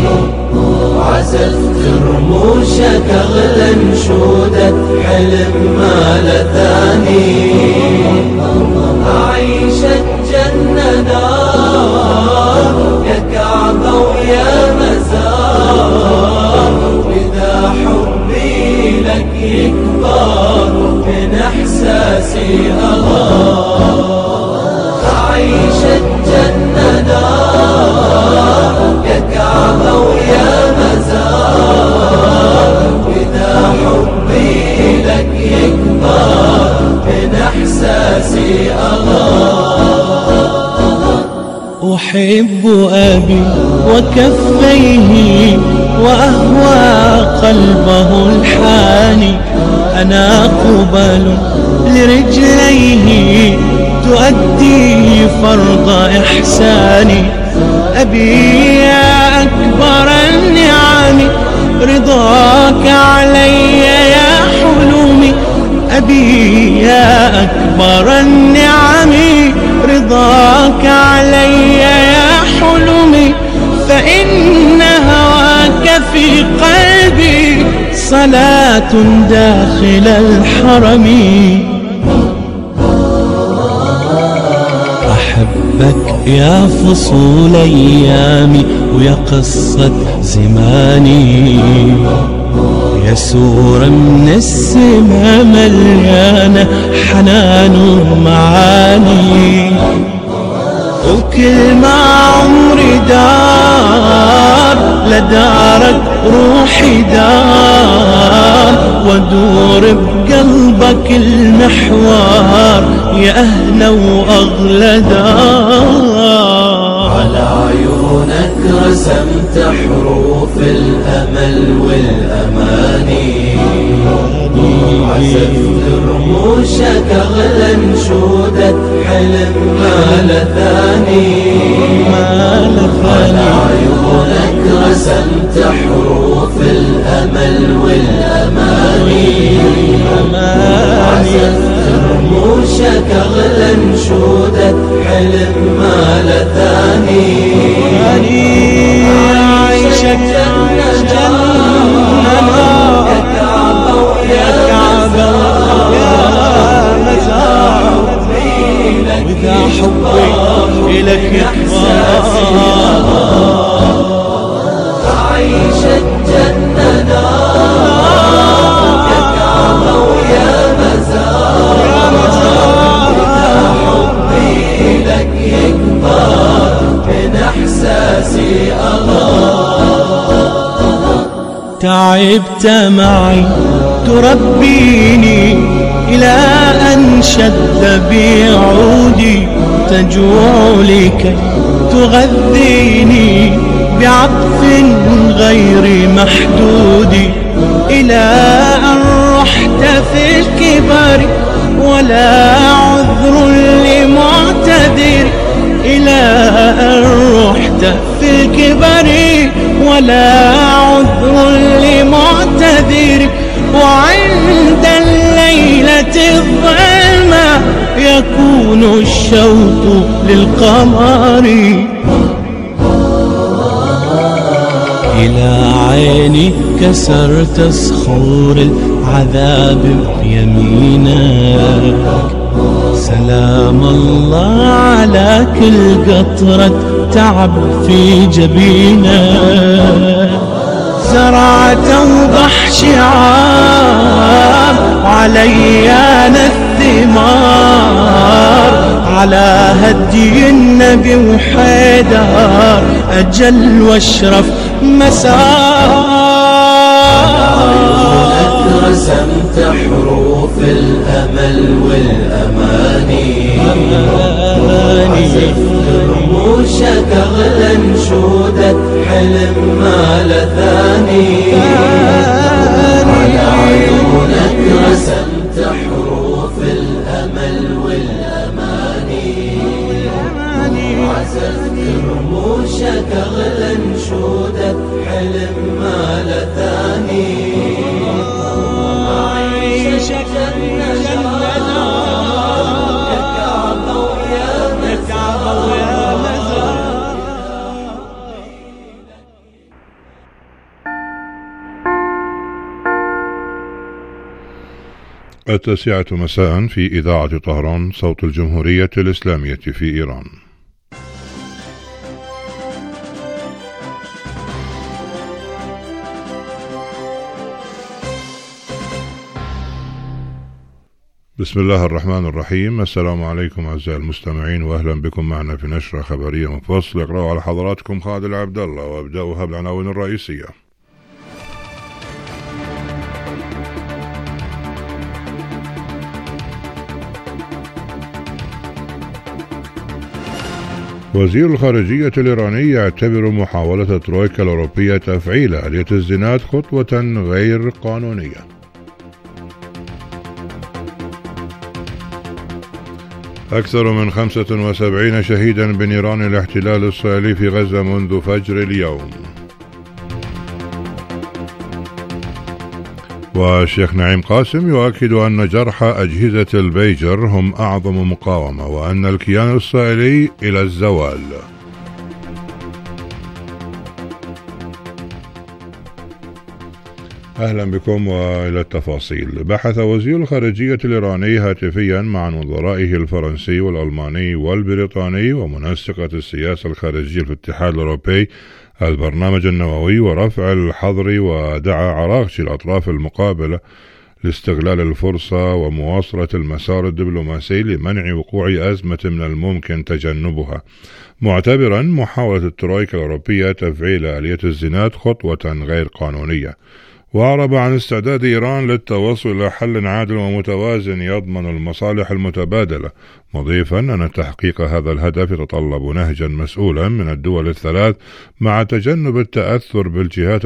عزفت رموشك أغلى انشودة حلم ما لثاني. أعيشك جنة دار، يا كعبة ويا مزار، وإذا حبي لك يكبر من إحساسي أغار. أعيشك جنة دار، يا كعبة ويا مزار، وإذا حبي لك يكبر من إحساسي أغار. أحب أبي وكفيه وأهوى قلبه الحاني. أنا قبل لرجليه تؤدي فرض إحساني. أبي يا أكبر النعم رضاك علي يا حلمي. أبي يا أكبر النعم رضاك علي يا حلمي. فإن هواك في قلبي صلاة داخل الحرم. أحبك يا فصول أيامي ويا قصة زماني. كسورة من السما مليانة حنان ومعاني، وكل ما عمري دار لدارك روحي دار، وادور بقلبك المحوار يا أهلا وأغلى دار. على عيونك رسمت حروف الأمل والأماني، عزفت رموشك أغلى انشودة حلم ما لثاني. على عيونك رسمت حروف الأمل والأماني، عزفت رموشك أغلى انشودة حلم ما لثاني. عيشك جنة يا كعبة ويا مزار، وإذا حبي إلك يكبر. عيشك جنة يا كعبة ويا مزار، وإذا حبي إلك يكبر من إحساسي تعبت معي تربيني إلى أن شد بعودي، تجوع لكي تغذيني بعطف غير محدود، إلى أن رحت في الكبر ولا عذر لمعتذر، إلى أن رحت في الكبر ولا عذر لمعتذر، وعند الليلة الظلمة يكون الشوق للقمر. إلى عيني كسرت صخور العذاب بيمينك، سلام الله على كل قطرة تعب في جبينك. زرعت أوضح شعار وعليان الثمار، على هدي النبي وحيدار أجل واشرف مسار. رسمت حروف الأمل والأماني، عزفت رموشك أغلى انشودة حلم ما لثاني. على عيونك رسمت حروف الأمل والأماني، عزفت رموشك أغلى انشودة حلم ما لثاني. عيشك جنة يا كعبة ويا مزار. التاسعة مساء في إذاعة طهران صوت الجمهورية الإسلامية في إيران. بسم الله الرحمن الرحيم. السلام عليكم أعزائي المستمعين، وأهلا بكم معنا في نشرة خبرية منفصلة يقرأ على حضراتكم خالد عبد الله، وأبدأها بالعناوين الرئيسية. وزير الخارجية الإيراني يعتبر محاولة الترويكا الأوروبية تفعيل آلية الزناد خطوة غير قانونية. أكثر من 75 شهيدا بنيران الاحتلال الإسرائيلي في غزة منذ فجر اليوم. والشيخ نعيم قاسم يؤكد أن جرح أجهزة البيجر هم أعظم مقاومة، وأن الكيان الإسرائيلي إلى الزوال. أهلا بكم وإلى التفاصيل. بحث وزير الخارجية الإيراني هاتفيا مع نظرائه الفرنسي والألماني والبريطاني ومنسقة السياسة الخارجية في الاتحاد الأوروبي البرنامج النووي ورفع الحظر، ودعا عراقجي الأطراف المقابلة لاستغلال الفرصة ومواصلة المسار الدبلوماسي لمنع وقوع أزمة من الممكن تجنبها، معتبرا محاولة الترويكا الأوروبية تفعيل آلية الزناد خطوة غير قانونية. وأعرب عن استعداد إيران للتوصل إلى حل عادل ومتوازن يضمن المصالح المتبادلة، مضيفا أن تحقيق هذا الهدف يتطلب نهجا مسؤولا من الدول الثلاث مع تجنب التأثر بالجهات